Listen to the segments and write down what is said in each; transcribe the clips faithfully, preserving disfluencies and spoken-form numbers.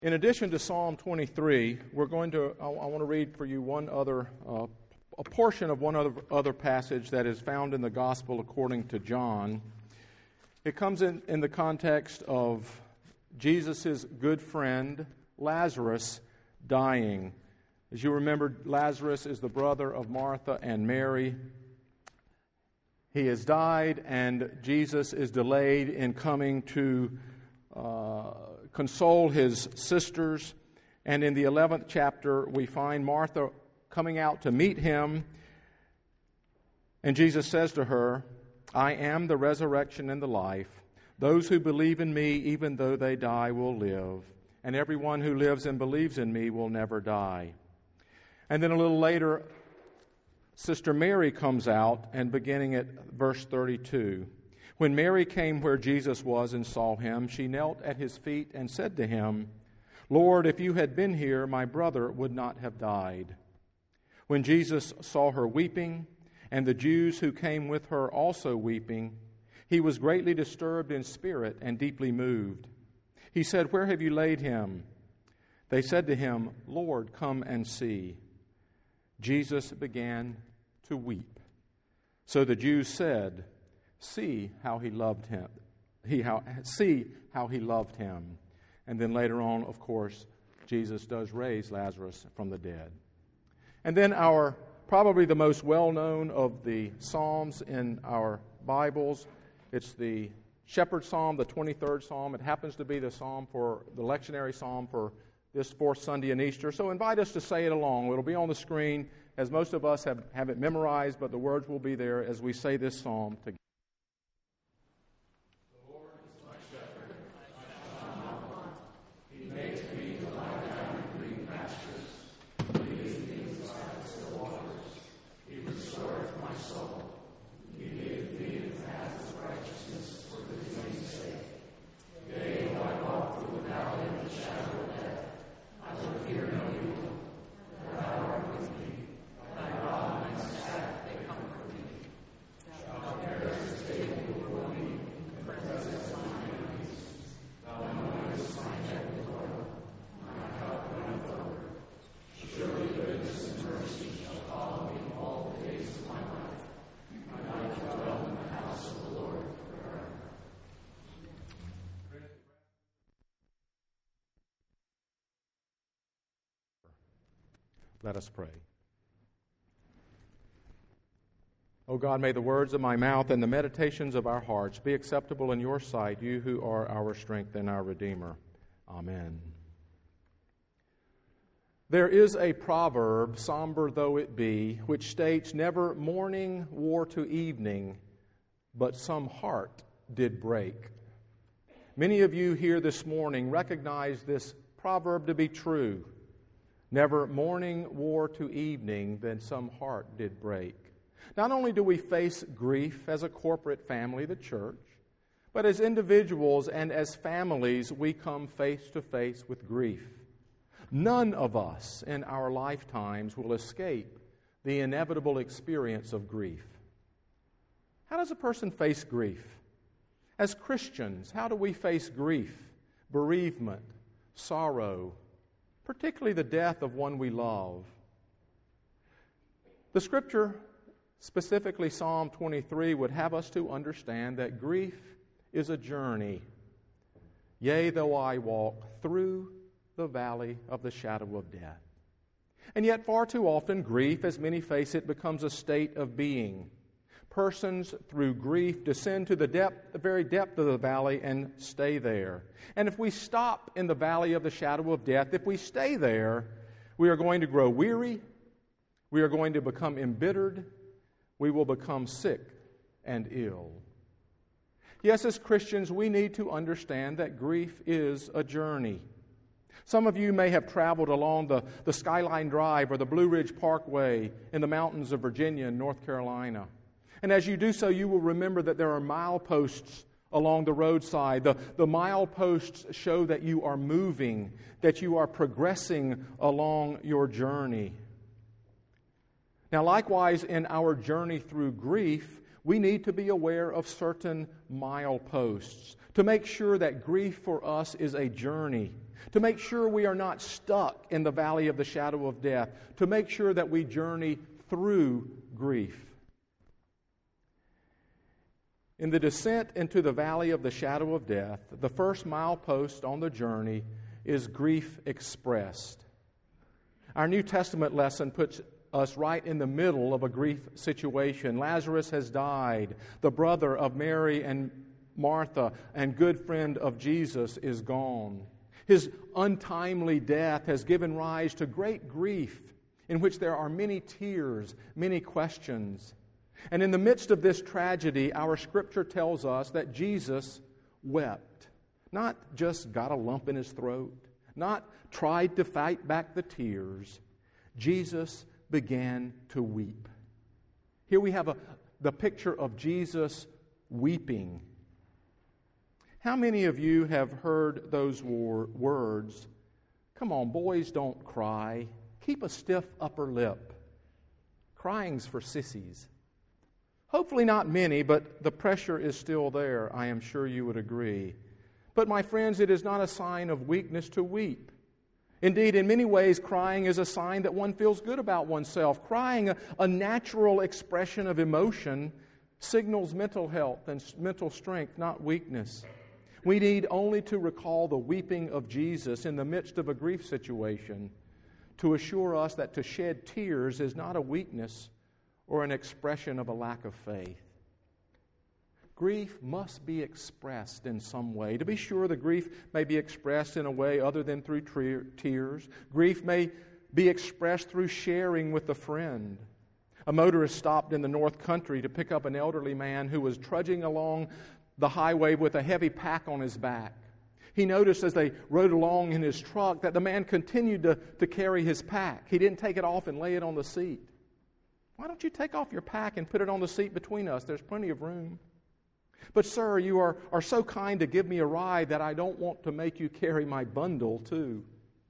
In addition to Psalm twenty-three, we're going to, I, I want to read for you one other, uh, a portion of one other, other passage that is found in the Gospel according to John. It comes in, in the context of Jesus' good friend, Lazarus, dying. As you remember, Lazarus is the brother of Martha and Mary. He has died, and Jesus is delayed in coming to uh, console his sisters. And in the eleventh chapter, we find Martha coming out to meet him. And Jesus says to her, "I am the resurrection and the life. Those who believe in me, even though they die, will live. And everyone who lives and believes in me will never die." And then a little later, Sister Mary comes out, and beginning at verse thirty-two, "When Mary came where Jesus was and saw him, she knelt at his feet and said to him, 'Lord, if you had been here, my brother would not have died.' When Jesus saw her weeping, and the Jews who came with her also weeping, he was greatly disturbed in spirit and deeply moved. He said, 'Where have you laid him?' They said to him, 'Lord, come and see.' Jesus began to weep. So the Jews said, 'See how he loved him. He how see how he loved him.'" And then later on, of course, Jesus does raise Lazarus from the dead. And then our probably the most well-known of the Psalms in our Bibles, it's the Shepherd Psalm, the twenty-third Psalm. It happens to be the psalm for the lectionary psalm for this fourth Sunday in Easter. So invite us to say it along. It'll be on the screen, as most of us have, have it memorized, but the words will be there as we say this psalm together. The Lord is my shepherd, I shall not want. He makes me to lie down in green pastures. He leads me beside still waters. He restoreth my soul. He leadeth me in the paths of righteousness for his name's sake. Yea, though I walk through the valley of the shadow of death, I will fear no evil, for thou art with me. Thy rod and thy staff, they comfort me. Thou preparest a table before me in the presence of my enemies. Thou anointest my head with oil, my cup runneth over. Surely goodness and mercy shall follow me all the days of my life, and I shall dwell in the house of the Lord forever. Let us pray. O God, may the words of my mouth and the meditations of our hearts be acceptable in your sight, you who are our strength and our Redeemer. Amen. There is a proverb, somber though it be, which states, "Never morning wore to evening, but some heart did break." Many of you here this morning recognize this proverb to be true. Never morning wore to evening, then some heart did break. Not only do we face grief as a corporate family, the church, but as individuals and as families, we come face to face with grief. None of us in our lifetimes will escape the inevitable experience of grief. How does a person face grief? As Christians, how do we face grief, bereavement, sorrow, particularly the death of one we love? The Scripture, specifically Psalm twenty-three, would have us to understand that grief is a journey. Yea, though I walk through the valley of the shadow of death. And yet far too often, grief, as many face it, becomes a state of being. Persons, through grief, descend to the depth, the very depth of the valley and stay there. And if we stop in the valley of the shadow of death, if we stay there, we are going to grow weary, we are going to become embittered, we will become sick and ill. Yes, as Christians, we need to understand that grief is a journey. Some of you may have traveled along the, the Skyline Drive or the Blue Ridge Parkway in the mountains of Virginia and North Carolina. And as you do so, you will remember that there are mileposts along the roadside. The, the mileposts show that you are moving, that you are progressing along your journey. Now, likewise, in our journey through grief, we need to be aware of certain mileposts to make sure that grief for us is a journey, to make sure we are not stuck in the valley of the shadow of death, to make sure that we journey through grief. In the descent into the valley of the shadow of death, the first milepost on the journey is grief expressed. Our New Testament lesson puts us right in the middle of a grief situation. Lazarus has died. The brother of Mary and Martha and good friend of Jesus is gone. His untimely death has given rise to great grief in which there are many tears, many questions. And in the midst of this tragedy, our Scripture tells us that Jesus wept. Not just got a lump in his throat, not tried to fight back the tears. Jesus began to weep. Here we have a, the picture of Jesus weeping. How many of you have heard those wor- words, "Come on, boys, don't cry. Keep a stiff upper lip. Crying's for sissies." Hopefully not many, but the pressure is still there. I am sure you would agree. But my friends, it is not a sign of weakness to weep. Indeed, in many ways, crying is a sign that one feels good about oneself. Crying, a, a natural expression of emotion, signals mental health and mental strength, not weakness. We need only to recall the weeping of Jesus in the midst of a grief situation to assure us that to shed tears is not a weakness or an expression of a lack of faith. Grief must be expressed in some way. To be sure, the grief may be expressed in a way other than through tears. Grief may be expressed through sharing with a friend. A motorist stopped in the North Country to pick up an elderly man who was trudging along the highway with a heavy pack on his back. He noticed as they rode along in his truck that the man continued to, to carry his pack. He didn't take it off and lay it on the seat. "Why don't you take off your pack and put it on the seat between us? There's plenty of room." "But sir, you are, are so kind to give me a ride that I don't want to make you carry my bundle too."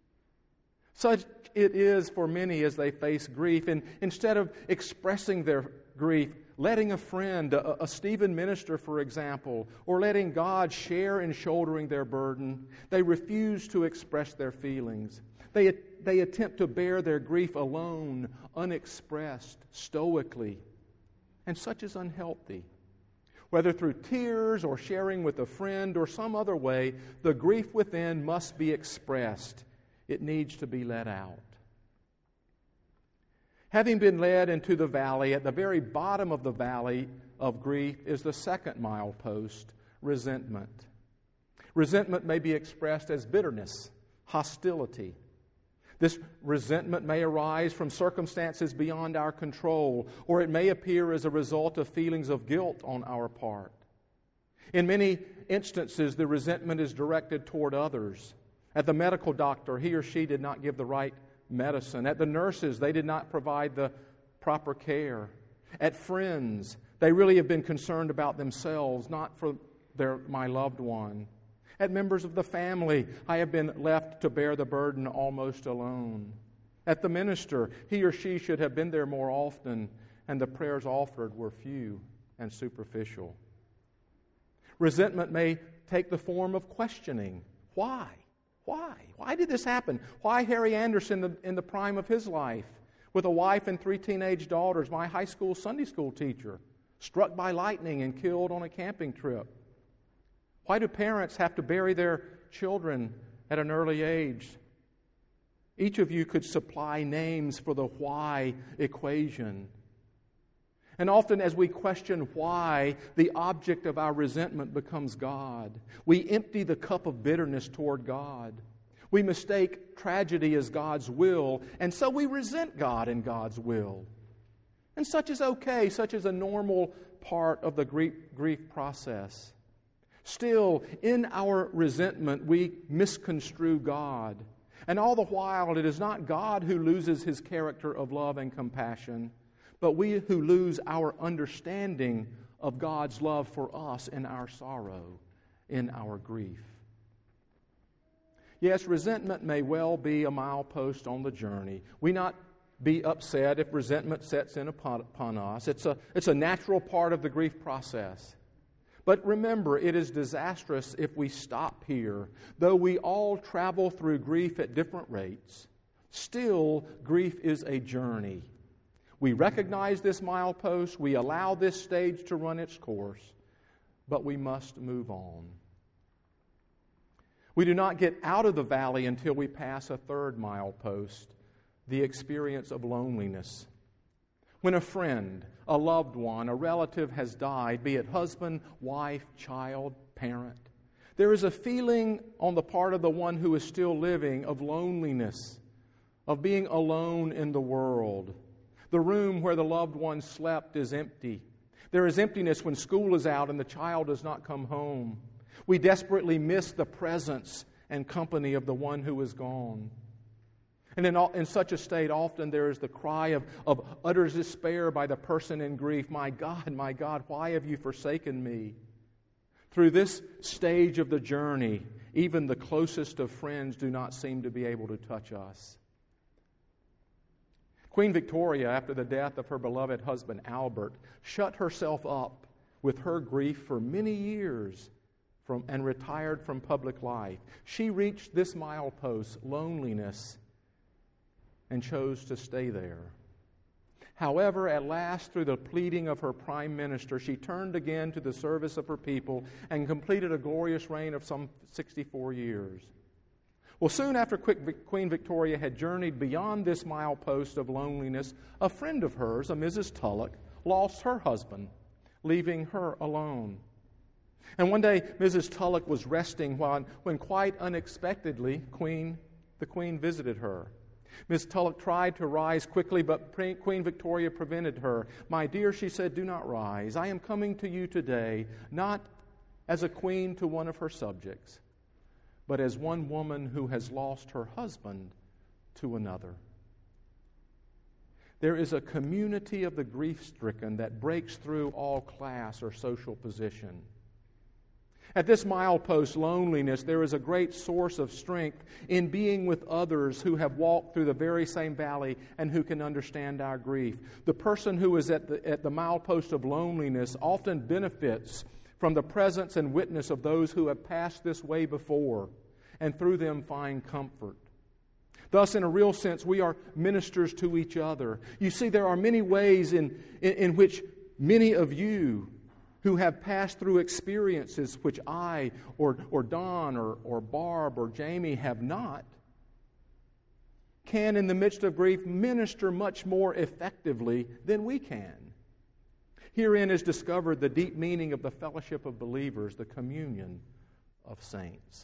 Such it is for many as they face grief. And instead of expressing their grief, letting a friend, a, a Stephen minister, for example, or letting God share in shouldering their burden, they refuse to express their feelings. They, they attempt to bear their grief alone, unexpressed, stoically. And such is unhealthy. Whether through tears or sharing with a friend or some other way, the grief within must be expressed. It needs to be let out. Having been led into the valley, at the very bottom of the valley of grief is the second milepost, resentment. Resentment may be expressed as bitterness, hostility. This resentment may arise from circumstances beyond our control, or it may appear as a result of feelings of guilt on our part. In many instances, the resentment is directed toward others. At the medical doctor, he or she did not give the right medicine. At the nurses, they did not provide the proper care. At friends, they really have been concerned about themselves, not for their my loved one. At members of the family, I have been left to bear the burden almost alone. At the minister, he or she should have been there more often, and the prayers offered were few and superficial. Resentment may take the form of questioning. Why? Why? Why did this happen? Why Harry Anderson in the, in the prime of his life, with a wife and three teenage daughters, my high school Sunday school teacher, struck by lightning and killed on a camping trip? Why do parents have to bury their children at an early age? Each of you could supply names for the why equation. And often as we question why, the object of our resentment becomes God. We empty the cup of bitterness toward God. We mistake tragedy as God's will, and so we resent God and God's will. And such is okay, such is a normal part of the grief, grief process. Still, in our resentment, we misconstrue God. And all the while, it is not God who loses His character of love and compassion, but we who lose our understanding of God's love for us in our sorrow, in our grief. Yes, resentment may well be a milepost on the journey. We not be upset if resentment sets in upon, upon us. It's a, it's a natural part of the grief process. But remember, it is disastrous if we stop here. Though we all travel through grief at different rates, still, grief is a journey. We recognize this milepost, we allow this stage to run its course, but we must move on. We do not get out of the valley until we pass a third milepost, the experience of loneliness. When a friend, a loved one, a relative has died, be it husband, wife, child, parent, there is a feeling on the part of the one who is still living of loneliness, of being alone in the world. The room where the loved one slept is empty. There is emptiness when school is out and the child does not come home. We desperately miss the presence and company of the one who is gone. And in, all, in such a state, often there is the cry of, of utter despair by the person in grief. My God, my God, why have you forsaken me? Through this stage of the journey, even the closest of friends do not seem to be able to touch us. Queen Victoria, after the death of her beloved husband Albert, shut herself up with her grief for many years from, and retired from public life. She reached this milepost, loneliness, and chose to stay there. However, at last, through the pleading of her prime minister, she turned again to the service of her people and completed a glorious reign of some sixty-four years. Well, soon after Queen Victoria had journeyed beyond this milepost of loneliness, a friend of hers, a Missus Tulloch, lost her husband, leaving her alone. And one day, Missus Tulloch was resting when, when quite unexpectedly, Queen, the Queen visited her. Miss Tulloch tried to rise quickly, but Queen Victoria prevented her. "My dear," she said, "do not rise. I am coming to you today, not as a queen to one of her subjects, but as one woman who has lost her husband to another." There is a community of the grief-stricken that breaks through all class or social position. At this milepost, loneliness, there is a great source of strength in being with others who have walked through the very same valley and who can understand our grief. The person who is at the, at the milepost of loneliness often benefits from the presence and witness of those who have passed this way before, and through them find comfort. Thus, in a real sense, we are ministers to each other. You see, there are many ways in, in, in which many of you who have passed through experiences which I or, or Don or, or Barb or Jamie have not, can, in the midst of grief, minister much more effectively than we can. Herein is discovered the deep meaning of the fellowship of believers, the communion of saints.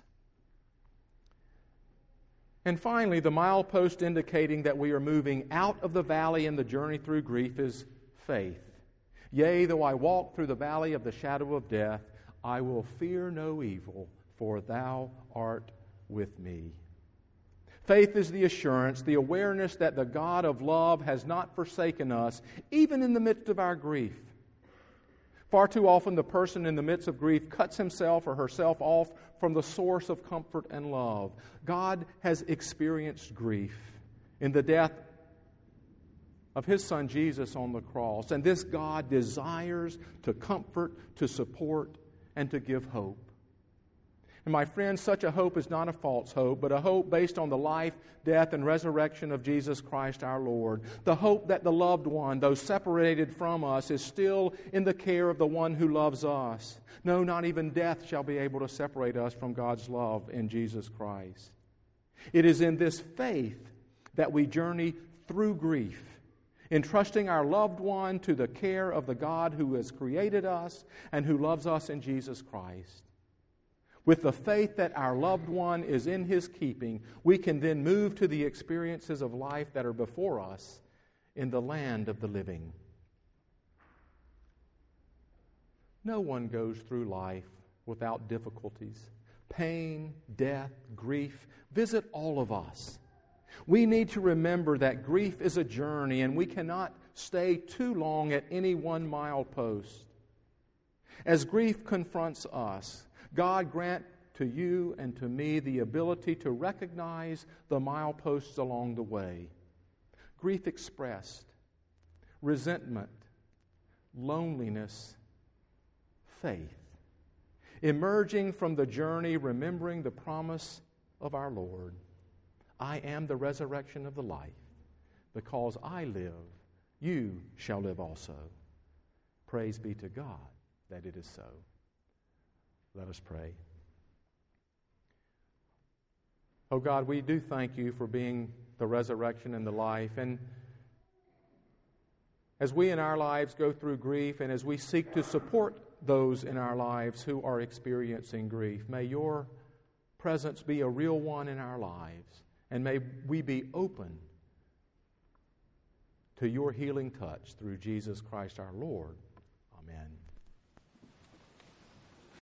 And finally, the milepost indicating that we are moving out of the valley in the journey through grief is faith. "Yea, though I walk through the valley of the shadow of death, I will fear no evil, for thou art with me." Faith is the assurance, the awareness that the God of love has not forsaken us, even in the midst of our grief. Far too often, the person in the midst of grief cuts himself or herself off from the source of comfort and love. God has experienced grief in the death of His Son Jesus on the cross. And this God desires to comfort, to support, and to give hope. And my friends, such a hope is not a false hope, but a hope based on the life, death, and resurrection of Jesus Christ our Lord. The hope that the loved one, though separated from us, is still in the care of the one who loves us. No, not even death shall be able to separate us from God's love in Jesus Christ. It is in this faith that we journey through grief, entrusting our loved one to the care of the God who has created us and who loves us in Jesus Christ. With the faith that our loved one is in His keeping, we can then move to the experiences of life that are before us in the land of the living. No one goes through life without difficulties. Pain, death, grief visit all of us. We need to remember that grief is a journey, and we cannot stay too long at any one milepost. As grief confronts us, God grant to you and to me the ability to recognize the mileposts along the way. Grief expressed, resentment, loneliness, faith. emerging from the journey, remembering the promise of our Lord. I am the resurrection of the life. Because I live, you shall live also. Praise be to God that it is so. Let us pray. Oh God, we do thank you for being the resurrection and the life. And as we in our lives go through grief and as we seek to support those in our lives who are experiencing grief, may your presence be a real one in our lives. And may we be open to your healing touch through Jesus Christ our Lord. Amen.